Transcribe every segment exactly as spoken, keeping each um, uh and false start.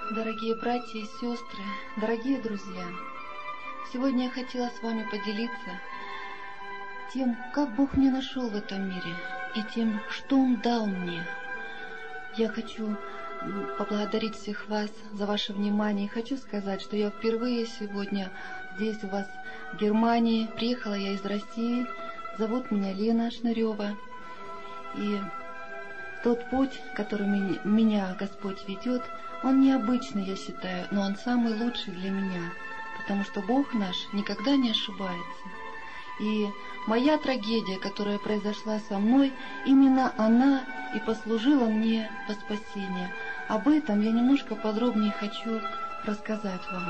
Дорогие братья и сестры, дорогие друзья, сегодня я хотела с вами поделиться тем, как Бог меня нашел в этом мире и тем, что Он дал мне. Я хочу поблагодарить всех вас за ваше внимание и хочу сказать, что я впервые сегодня здесь у вас в Германии. Приехала я из России, зовут меня Лена Шнырева. И тот путь, который меня Господь ведет, он необычный, я считаю, но он самый лучший для меня, потому что Бог наш никогда не ошибается. И моя трагедия, которая произошла со мной, именно она и послужила мне во спасение. Об этом я немножко подробнее хочу рассказать вам.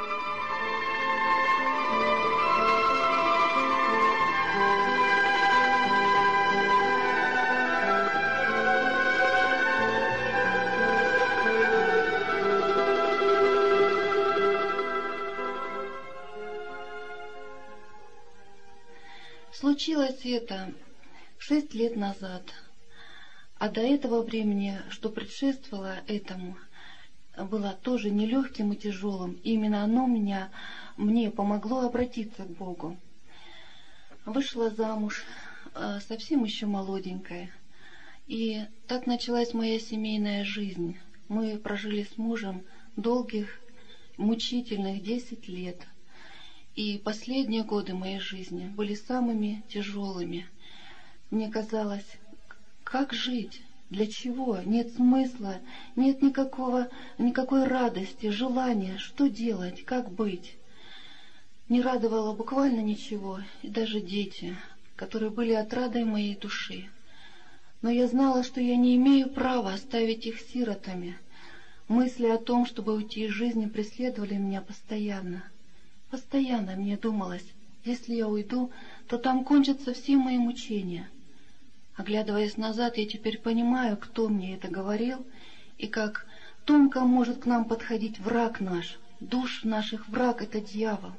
Случилось это шесть лет назад, а до этого времени, что предшествовало этому, было тоже нелегким и тяжелым. И именно оно меня, мне помогло обратиться к Богу. Вышла замуж, совсем еще молоденькая, и так началась моя семейная жизнь. Мы прожили с мужем долгих, мучительных десять лет. И последние годы моей жизни были самыми тяжелыми. Мне казалось, как жить, для чего, нет смысла, нет никакого, никакой радости, желания, что делать, как быть. Не радовало буквально ничего, и даже дети, которые были отрадой моей души. Но я знала, что я не имею права оставить их сиротами. Мысли о том, чтобы уйти из жизни, преследовали меня постоянно. Постоянно мне думалось, если я уйду, то там кончатся все мои мучения. Оглядываясь назад, я теперь понимаю, кто мне это говорил, и как тонко может к нам подходить враг наш. Душ наших враг — это дьявол.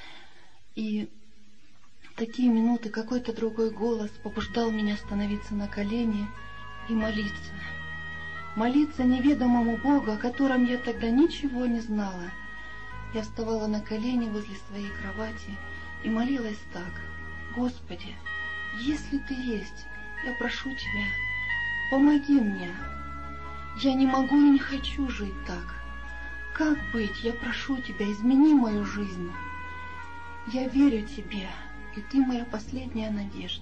И в такие минуты какой-то другой голос побуждал меня становиться на колени и молиться. Молиться неведомому Богу, о котором я тогда ничего не знала. Я вставала на колени возле своей кровати и молилась так: «Господи, если Ты есть, я прошу Тебя, помоги мне. Я не могу и не хочу жить так. Как быть? Я прошу Тебя, измени мою жизнь. Я верю Тебе, и Ты моя последняя надежда».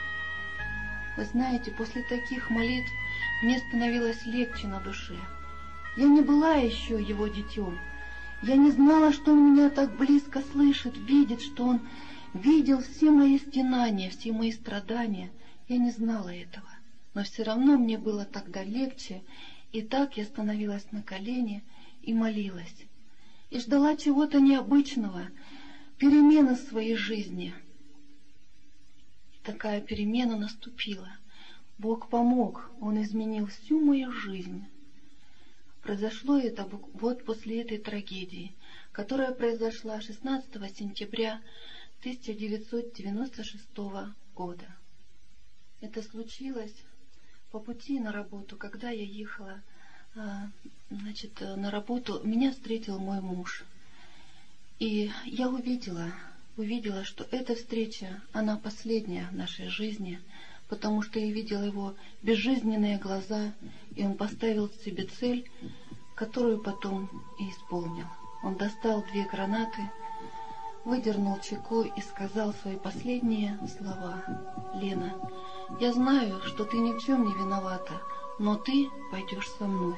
Вы знаете, после таких молитв мне становилось легче на душе. Я не была еще Его детем. Я не знала, что Он меня так близко слышит, видит, что Он видел все мои стенания, все мои страдания. Я не знала этого, но все равно мне было тогда легче, и так я становилась на колени и молилась. И ждала чего-то необычного, перемены в своей жизни. И такая перемена наступила. Бог помог, Он изменил всю мою жизнь. Произошло это вот после этой трагедии, которая произошла шестнадцатого сентября тысяча девятьсот девяносто шестого года. Это случилось по пути на работу, когда я ехала значит, на работу, меня встретил мой муж. И я увидела, увидела, что эта встреча, она последняя в нашей жизни, потому что я видела его безжизненные глаза, и он поставил себе цель, которую потом и исполнил. Он достал две гранаты, выдернул чеку и сказал свои последние слова: «Лена, я знаю, что ты ни в чем не виновата, но ты пойдешь со мной».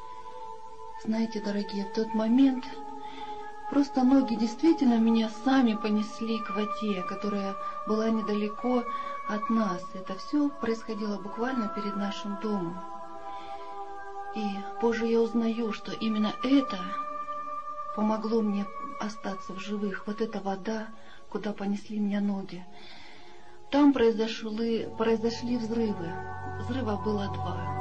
Знаете, дорогие, в тот момент просто ноги действительно меня сами понесли к воде, которая была недалеко от нас. Это все происходило буквально перед нашим домом. И позже я узнаю, что именно это помогло мне остаться в живых. Вот эта вода, куда понесли меня ноги. Там произошли, произошли взрывы. Взрыва было два.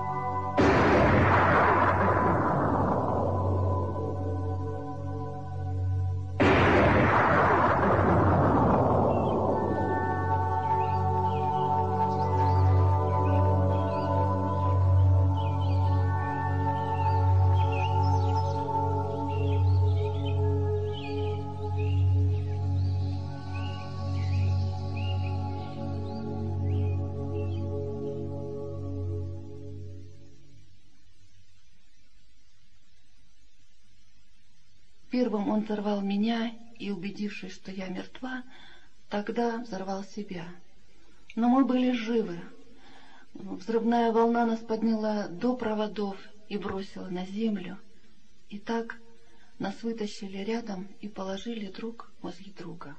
Первым он взорвал меня и, убедившись, что я мертва, тогда взорвал себя. Но мы были живы. Взрывная волна нас подняла до проводов и бросила на землю. И так нас вытащили рядом и положили друг возле друга.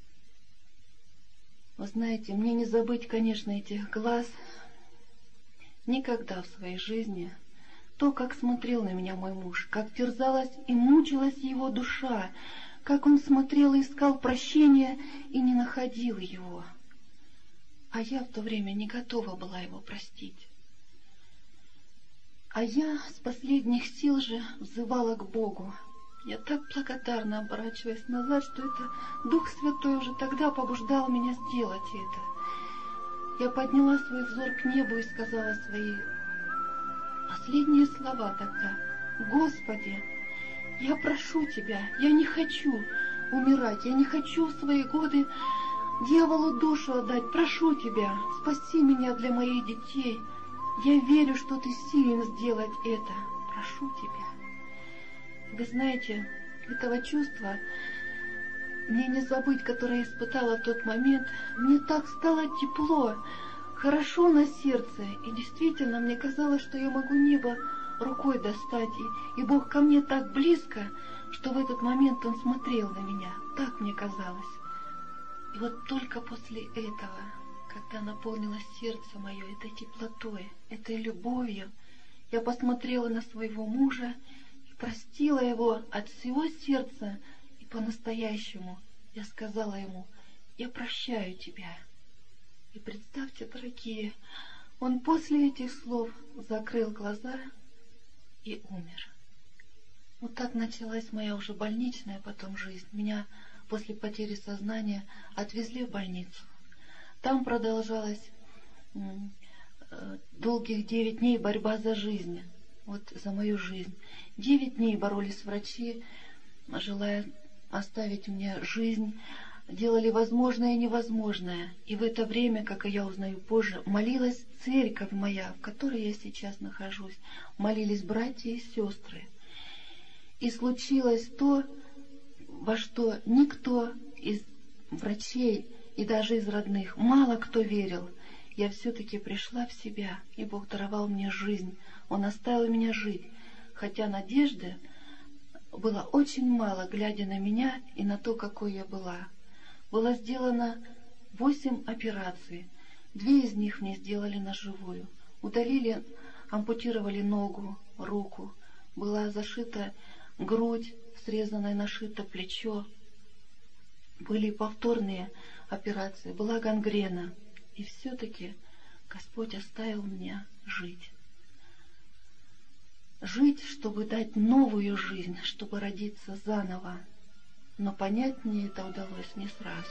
Вы знаете, мне не забыть, конечно, этих глаз. Никогда в своей жизни то, как смотрел на меня мой муж, как терзалась и мучилась его душа, как он смотрел и искал прощения и не находил его. А я в то время не готова была его простить. А я с последних сил же взывала к Богу. Я так благодарна, оборачиваясь назад, что это Дух Святой уже тогда побуждал меня сделать это. Я подняла свой взор к небу и сказала свои последние слова тогда. Господи, я прошу Тебя, я не хочу умирать, я не хочу в свои годы дьяволу душу отдать. Прошу Тебя, спаси меня для моих детей. Я верю, что Ты силен сделать это. Прошу Тебя. Вы знаете, этого чувства мне не забыть, которое я испытала в тот момент. Мне так стало тепло, хорошо на сердце. И действительно, мне казалось, что я могу небо рукой достать. И, и Бог ко мне так близко, что в этот момент Он смотрел на меня. Так мне казалось. И вот только после этого, когда наполнилось сердце мое этой теплотой, этой любовью, я посмотрела на своего мужа и простила его от всего сердца, и по-настоящему я сказала ему: я прощаю тебя. И представьте, дорогие, он после этих слов закрыл глаза и умер. Вот так началась моя уже больничная потом жизнь. Меня после потери сознания отвезли в больницу. Там продолжалась долгих девять дней борьба за жизнь, вот за мою жизнь. Девять дней боролись врачи, желая оставить мне жизнь, делали возможное и невозможное. И в это время, как я узнаю позже, молилась церковь моя, в которой я сейчас нахожусь. Молились братья и сестры. И случилось то, во что никто из врачей и даже из родных, мало кто верил. Я все-таки пришла в себя, и Бог даровал мне жизнь. Он оставил меня жить, хотя надежды было очень мало, глядя на меня и на то, какой я была. Было сделано восемь операций. Две из них мне сделали ножевую. Удалили, ампутировали ногу, руку. Была зашита грудь, срезанное, нашито плечо. Были повторные операции, была гангрена. И все-таки Господь оставил мне жить. Жить, чтобы дать новую жизнь, чтобы родиться заново. Но понять мне это удалось не сразу.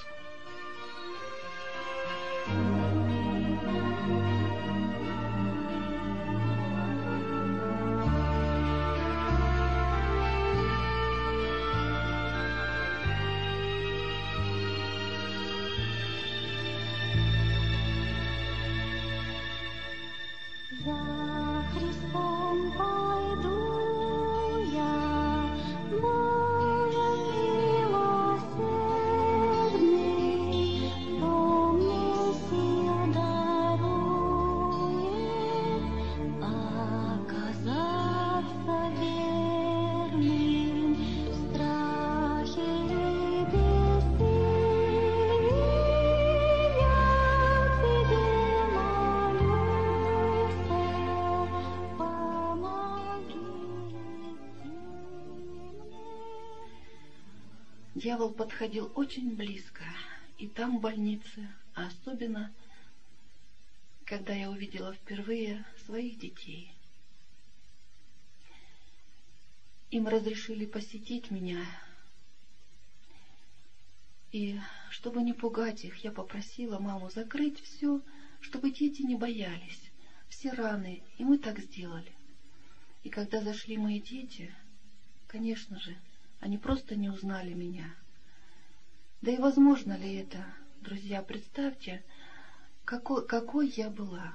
За Христом пойду я, Боже милосердный, кто мне сил дарует оказаться верным в страхе и бессилии. Я Тебе молюсь, помоги мне. Дьявол подходил очень близко, и там в больнице, а особенно, когда я увидела впервые своих детей. Им разрешили посетить меня, и чтобы не пугать их, я попросила маму закрыть все, чтобы дети не боялись, все раны, и мы так сделали. И когда зашли мои дети, конечно же, они просто не узнали меня. Да и возможно ли это, друзья, представьте, какой, какой я была.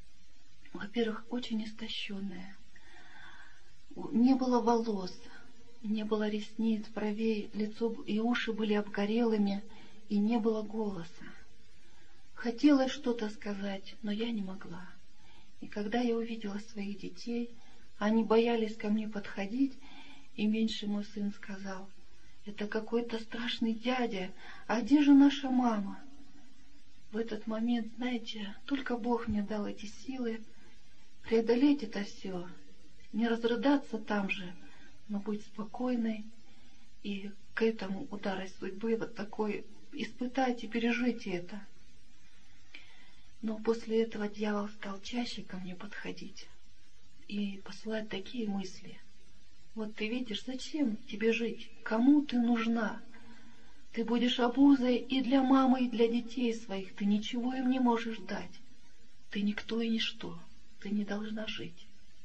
Во-первых, очень истощенная. Не было волос, Не было ресниц, бровей, лицо и уши были обгорелыми, и не было голоса. Хотелось что-то сказать, но я не могла. И когда я увидела своих детей, они боялись ко мне подходить, и меньший мой сын сказал: «Это какой-то страшный дядя, а где же наша мама?» В этот момент, знаете, только Бог мне дал эти силы преодолеть это все, не разрыдаться там же, но быть спокойной и к этому удару судьбы вот такой испытать и пережить это. Но после этого дьявол стал чаще ко мне подходить и посылать такие мысли. Вот ты видишь, зачем тебе жить? Кому ты нужна? Ты будешь обузой и для мамы, и для детей своих. Ты ничего им не можешь дать. Ты никто и ничто. Ты не должна жить.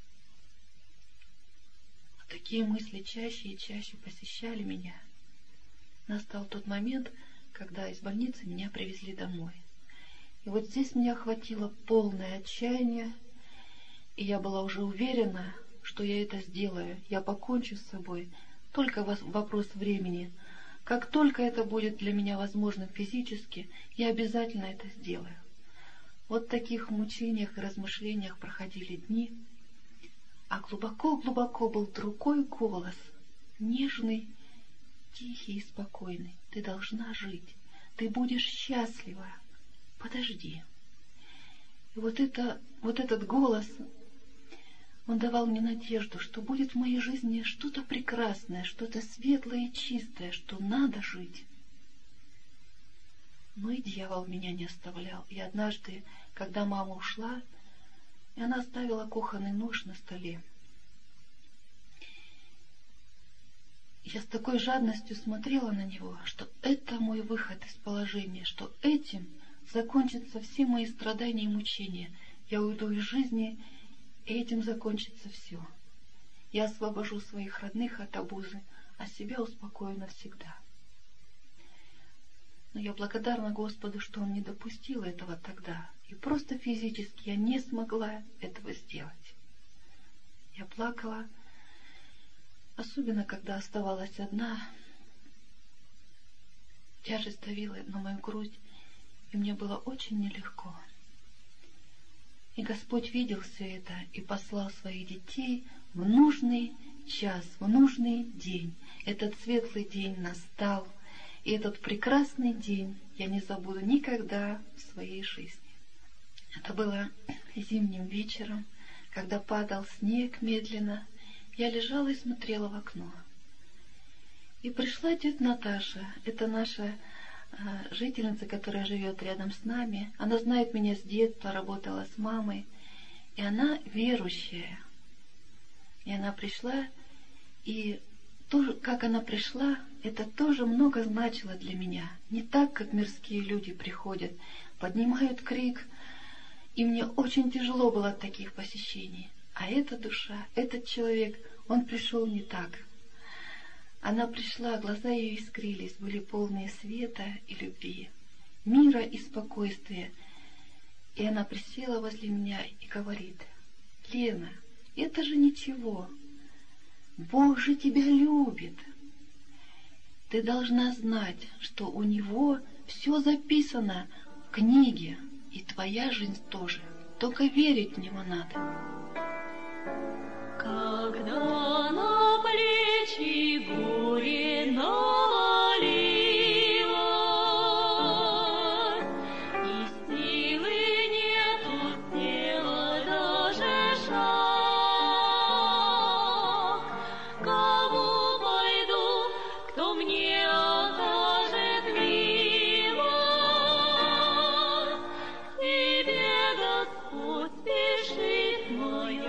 Вот такие мысли чаще и чаще посещали меня. Настал тот момент, когда из больницы меня привезли домой. И вот здесь меня охватило полное отчаяние, и я была уже уверена, что я это сделаю, я покончу с собой. Только вопрос времени. Как только это будет для меня возможным физически, я обязательно это сделаю. Вот в таких мучениях и размышлениях проходили дни, а глубоко-глубоко был другой голос, нежный, тихий и спокойный. Ты должна жить, ты будешь счастлива. Подожди. И вот, это, вот этот голос, он давал мне надежду, что будет в моей жизни что-то прекрасное, что-то светлое и чистое, что надо жить. Но и дьявол меня не оставлял. И однажды, когда мама ушла, и она оставила кухонный нож на столе, я с такой жадностью смотрела на него, что это мой выход из положения, что этим закончатся все мои страдания и мучения. Я уйду из жизни, и этим закончится все. Я освобожу своих родных от обузы, а себя успокою навсегда. Но я благодарна Господу, что Он не допустил этого тогда, и просто физически я не смогла этого сделать. Я плакала, особенно когда оставалась одна. Тяжесть давила на мою грудь, и мне было очень нелегко. И Господь видел все это и послал своих детей в нужный час, в нужный день. Этот светлый день настал, и этот прекрасный день я не забуду никогда в своей жизни. Это было зимним вечером, когда падал снег медленно. Я лежала и смотрела в окно. И пришла тетя Наташа, это наша жительница, которая живет рядом с нами. Она знает меня с детства, работала с мамой, и она верующая. И она пришла, и то, как она пришла, это тоже много значило для меня. Не так, как мирские люди приходят, поднимают крик, и мне очень тяжело было от таких посещений. А эта душа, этот человек, он пришел не так. Она пришла, глаза ее искрились, были полные света и любви, мира и спокойствия. И она присела возле меня и говорит: «Лена, это же ничего. Бог же тебя любит. Ты должна знать, что у Него все записано в книге, и твоя жизнь тоже. Только верить в Него надо». Когда на плечи горе навалилось, и силы нету сделать даже шаг, кому пойду, кто мне окажет милость? К тебе, Господь, спешит моя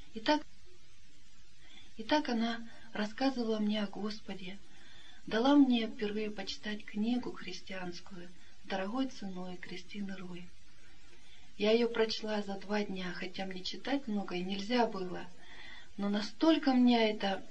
И так, и так она рассказывала мне о Господе, дала мне впервые почитать книгу христианскую «Дорогой ценой» Кристины Рой. Я ее прочла за два дня, хотя мне читать много и нельзя было, но настолько меня это,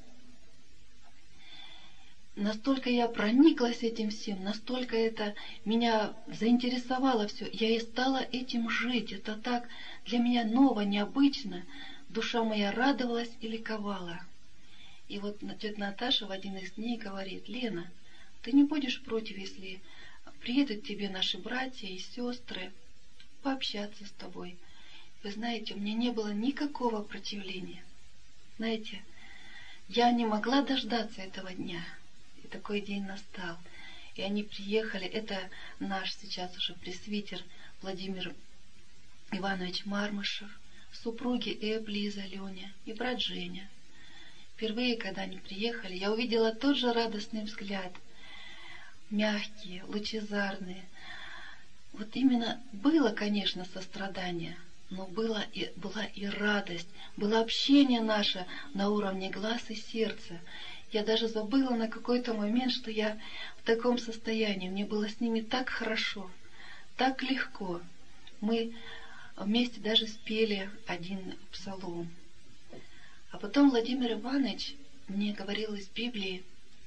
настолько я прониклась этим всем, настолько это меня заинтересовало все, я и стала этим жить. Это так для меня ново, необычно. Душа моя радовалась и ликовала. И вот тетя Наташа в один из дней говорит: Лена, ты не будешь против, если приедут к тебе наши братья и сестры пообщаться с тобой? Вы знаете, у меня не было никакого противления. Знаете, я не могла дождаться этого дня. И такой день настал. И они приехали. Это наш сейчас уже пресвитер Владимир Иванович Мармышев, супруги Эб, Лиза, Леня и брат Женя. Впервые, когда они приехали, я увидела тот же радостный взгляд. Мягкие, лучезарные. Вот именно было, конечно, сострадание, но было и, была и радость, было общение наше на уровне глаз и сердца. Я даже забыла на какой-то момент, что я в таком состоянии. Мне было с ними так хорошо, так легко. Мы вместе даже спели один псалом. А потом Владимир Иванович мне говорил из Библии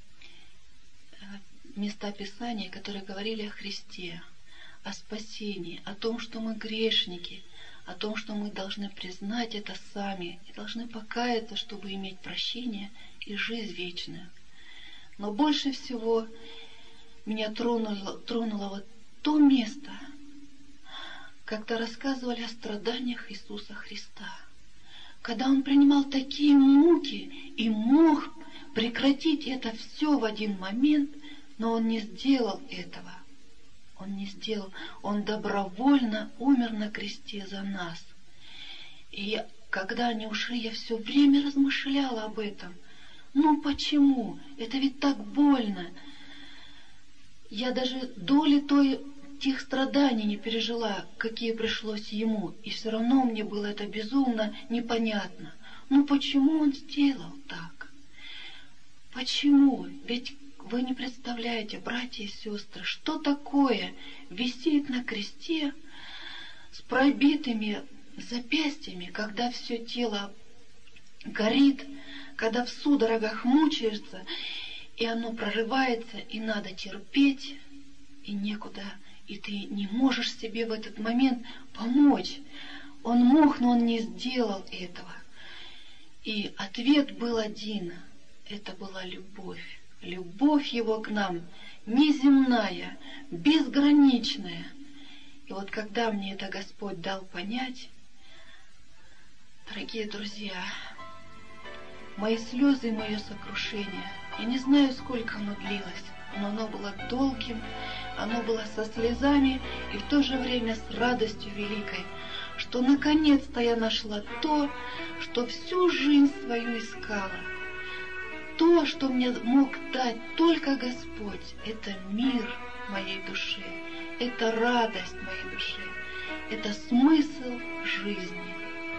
места Писания, которые говорили о Христе, о спасении, о том, что мы грешники, о том, что мы должны признать это сами и должны покаяться, чтобы иметь прощение и жизнь вечную. Но больше всего меня тронуло, тронуло вот то место, когда рассказывали о страданиях Иисуса Христа, когда Он принимал такие муки и мог прекратить это все в один момент, но Он не сделал этого. Он не сделал. Он добровольно умер на кресте за нас. И когда они ушли, я все время размышляла об этом. Ну почему? Это ведь так больно. Я даже доли той, тех страданий не пережила, какие пришлось ему. И все равно мне было это безумно непонятно. Ну почему он сделал так? Почему? Ведь вы не представляете, братья и сестры, что такое висеть на кресте с пробитыми запястьями, когда все тело горит, когда в судорогах мучаешься, и оно прорывается, и надо терпеть, и некуда, и ты не можешь себе в этот момент помочь. Он мог, но он не сделал этого. И ответ был один — это была любовь. Любовь Его к нам, неземная, безграничная. И вот когда мне это Господь дал понять, дорогие друзья, мои слезы и мое сокрушение, я не знаю, сколько оно длилось, но оно было долгим, оно было со слезами и в то же время с радостью великой, что наконец-то я нашла то, что всю жизнь свою искала. То, что мне мог дать только Господь, это мир моей души, это радость моей души, это смысл жизни.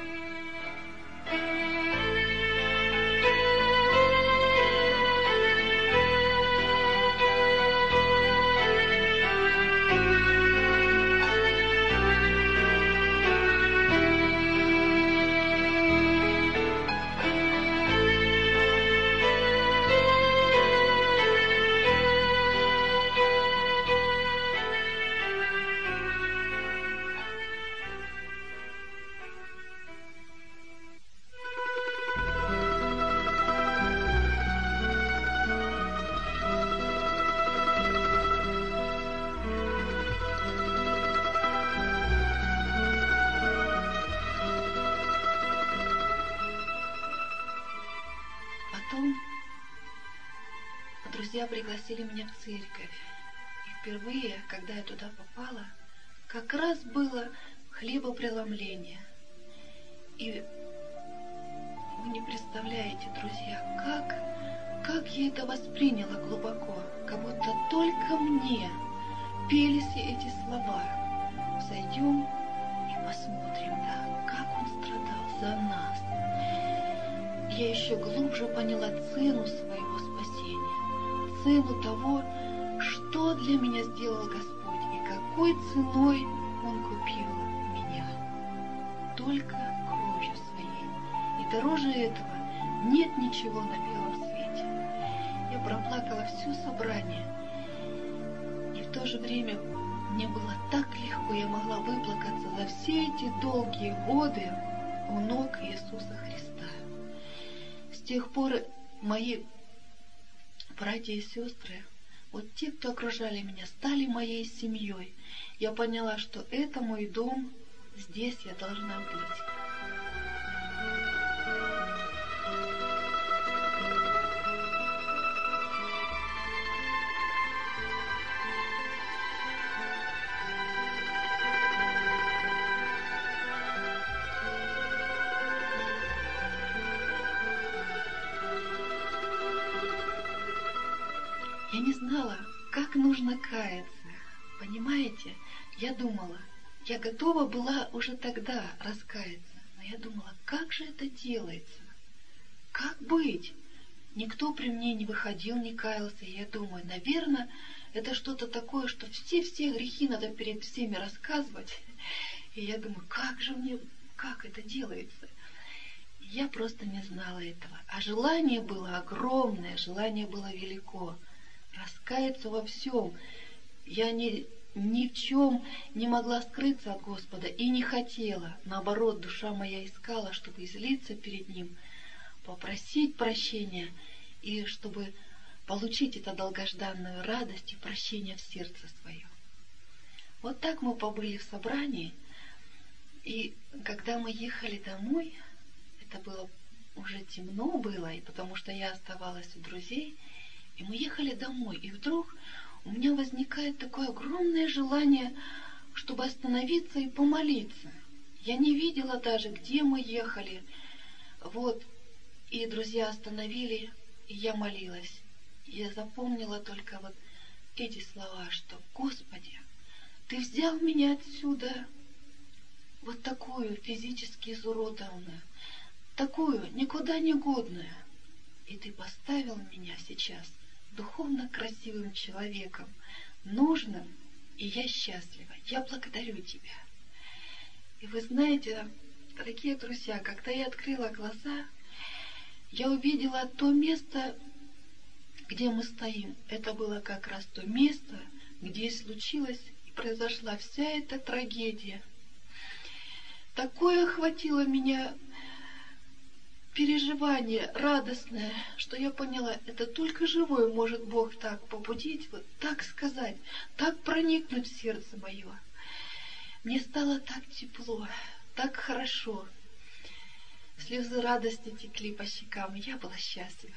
Друзья пригласили меня в церковь. И впервые, когда я туда попала, как раз было хлебопреломление. И вы не представляете, друзья, как, как я это восприняла глубоко, как будто только мне пелись эти слова. Зайдем и посмотрим, да, как Он страдал за нас. я еще глубже поняла цену своего спасения, цену того, что для меня сделал Господь и какой ценой Он купил меня. Только кровью своей. И дороже этого нет ничего на белом свете. Я проплакала все собрание. И в то же время мне было так легко, я могла выплакаться за все эти долгие годы у ног Иисуса Христа. С тех пор мои братья и сестры, вот те, кто окружали меня, стали моей семьей. Я поняла, что это мой дом, здесь я должна быть. Я не знала, как нужно каяться. Понимаете, я думала, я готова была уже тогда раскаяться. Но я думала, как же это делается? Как быть? Никто при мне не выходил, не каялся. И я думаю, наверное, это что-то такое, что все-все грехи надо перед всеми рассказывать. И я думаю, как же мне, как это делается? Я просто не знала этого. А желание было огромное, желание было велико. Раскаяться во всем. Я ни, ни в чем не могла скрыться от Господа и не хотела. Наоборот, душа моя искала, чтобы излиться перед Ним, попросить прощения и чтобы получить эту долгожданную радость и прощение в сердце свое. Вот так мы побыли в собрании, и когда мы ехали домой, это было уже темно было, и потому что я оставалась у друзей, и мы ехали домой, и вдруг у меня возникает такое огромное желание, чтобы остановиться и помолиться. Я не видела даже, где мы ехали. Вот, и друзья остановили, и я молилась. Я запомнила только вот эти слова, что «Господи, Ты взял меня отсюда, вот такую физически изуродованную, такую никуда не годную, и Ты поставил меня сейчас духовно красивым человеком, нужным, и я счастлива. Я благодарю Тебя». И вы знаете, дорогие друзья, когда я открыла глаза, я увидела то место, где мы стоим. Это было как раз то место, где случилась и произошла вся эта трагедия. Такое охватило меня переживание радостное, что я поняла, это только живой может Бог так побудить, вот так сказать, так проникнуть в сердце мое. Мне стало так тепло, так хорошо. Слезы радости текли по щекам, и я была счастлива.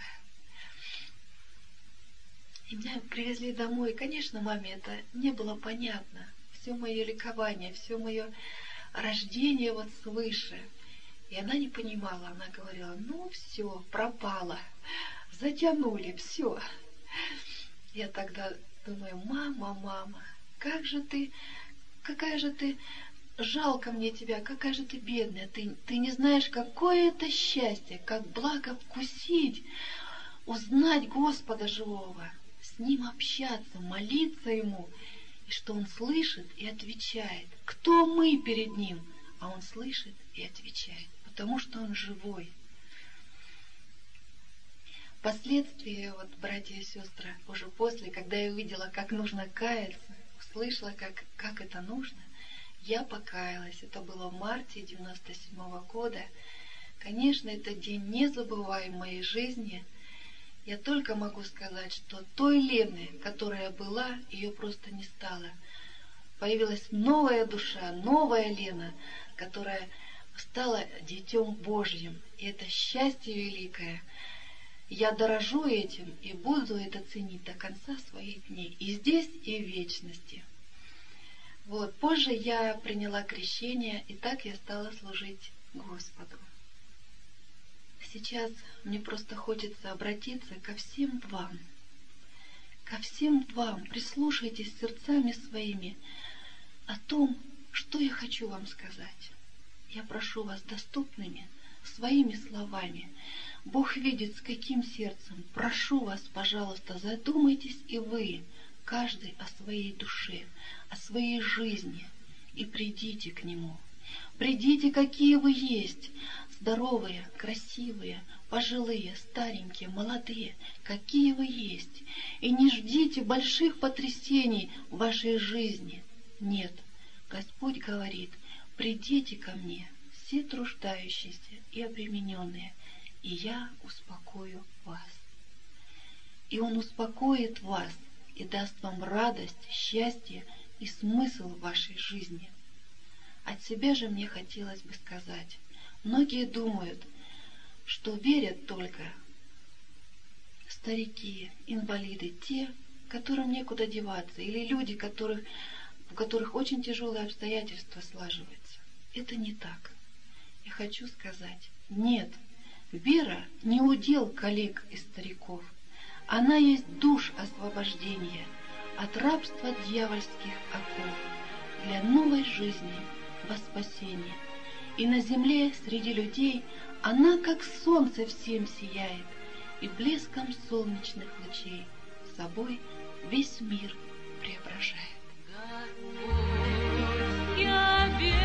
И меня привезли домой. И, конечно, маме это не было понятно. Все мое ликование, все мое рождение вот свыше. И она не понимала, она говорила, ну все, пропало, затянули, все. Я тогда думаю, мама, мама, как же ты, какая же ты, жалко мне тебя, какая же ты бедная, ты, ты не знаешь, какое это счастье, как благо вкусить, узнать Господа живого, с Ним общаться, молиться Ему, и что Он слышит и отвечает. Кто мы перед Ним? А Он слышит и отвечает, потому что Он живой. Впоследствии, вот, братья и сестры, уже после, когда я увидела, как нужно каяться, услышала, как, как это нужно, я покаялась. Это было в марте девяносто седьмого года. Конечно, это день незабываемый в моей жизни. Я только могу сказать, что той Лены, которая была, ее просто не стало. Появилась новая душа, новая Лена, которая стала Детем Божьим. И это счастье великое. Я дорожу этим и буду это ценить до конца своих дней. И здесь, и в вечности. Вот. Позже я приняла крещение, и так я стала служить Господу. Сейчас мне просто хочется обратиться ко всем вам. Ко всем вам. Прислушайтесь сердцами своими о том, что я хочу вам сказать. Я прошу вас доступными своими словами. Бог видит, с каким сердцем. Прошу вас, пожалуйста, задумайтесь и вы, каждый о своей душе, о своей жизни, и придите к Нему. Придите, какие вы есть, здоровые, красивые, пожилые, старенькие, молодые, какие вы есть. И не ждите больших потрясений в вашей жизни. Нет, Господь говорит: придите ко мне, все труждающиеся и обремененные, и я успокою вас. И Он успокоит вас и даст вам радость, счастье и смысл в вашей жизни. От себя же мне хотелось бы сказать: многие думают, что верят только старики, инвалиды, те, которым некуда деваться, или люди, которых, у которых очень тяжелые обстоятельства слаживаются. Это не так. Я хочу сказать: нет, вера не удел коллег и стариков. Она есть душ освобождения от рабства дьявольских оков для новой жизни во спасение. И на земле среди людей она, как солнце, всем сияет, и блеском солнечных лучей собой весь мир преображает. Господь, я верю.